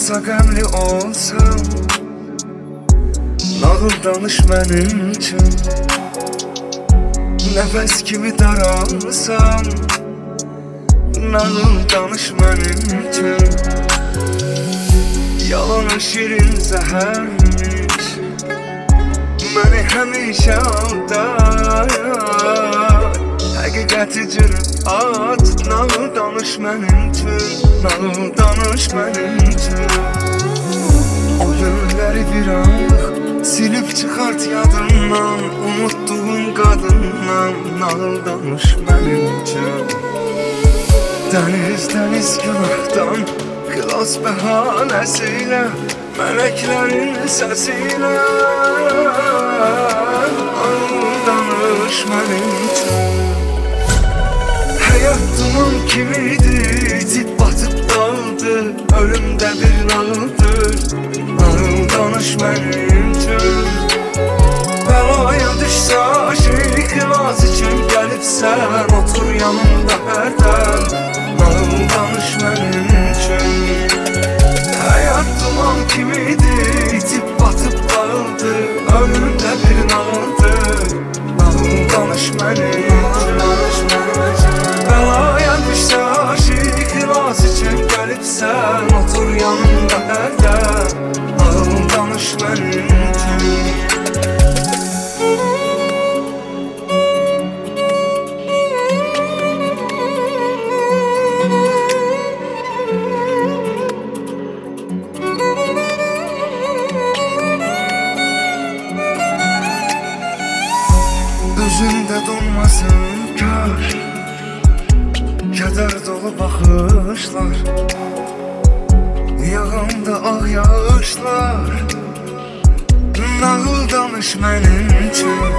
olsa qəmli olsam, nağıl danış mənim üçün. Nəfəs kimi daralsam, nağıl danış mənim üçün. Yalanı şirin zəhərmiş, məni həmişə aldar. Həqiqəti cırıb at, nağıl danış mənim üçün. Nağıl danış mənim üçün. O günləri viraq, silib çıxart yadından, unutduğun qadından. Nağıl danış mənim üçün. Dəniz dəniz günahdan, xilas bəhanəsilə, mələklərin səsilə. Nağıl danış mənim üçün. Həyat duman kimiydi, itib batıb daldı, ölümdə bir nağıldır. Nağıl danış mənim üçün. Bəlaya düşsə aşıq, xilas üçün gəlibsən, otur yanımda hərdən. Nağıl danış mənim üçün. Həyat duman kimiydi, itib batıb daldı, ölümdə bir nağıldır. Nağıl danış mənim üçün. Bəlaya düşsə aşıq, xilas üçün gəlibsən, otur yanımda hərdən. Nağıl danış mənim üçün. Üzündə donmasın kar, kədər dolu baxışlar, yağanda ağ yağışlar. Nağıl danış mənim üçün.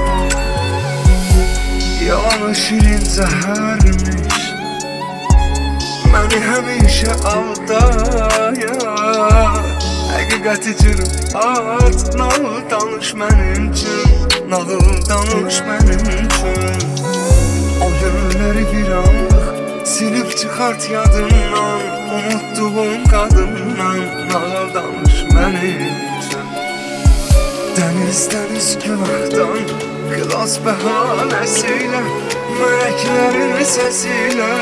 Yalanı şirin zəhərmiş, məni həmişə aldayar. Həqiqəti cırıb at, nağıl danış mənim üçün. Nağıl danış mənim üçün. O günləri viraq, silib çıxart yadından, unutduğum qadından. Nağıl danış mənim üçün. Dəniz dəniz günahdan, xilas bəhanəsilə, mələklərin səsilə.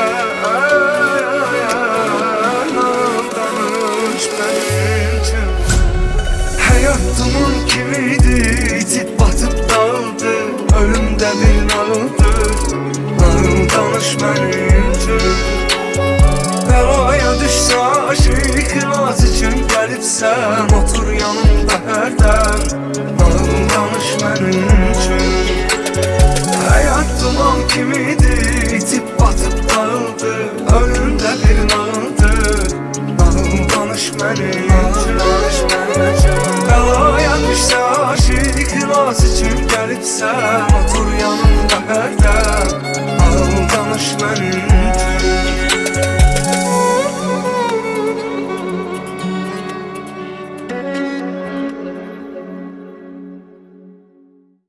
Nağıl danış mənim üçün. Həyat duman kimiydi, itib batıb daldı, ölümdə bir nağıldır. Nağıl danış mənim üçün. Bəlaya düşsə aşıq, xilas üçün gəlibsən, otur yanımda hərdən. Nağıl danış mənim üçün. Həyat duman kimiydi, itib batıb daldı,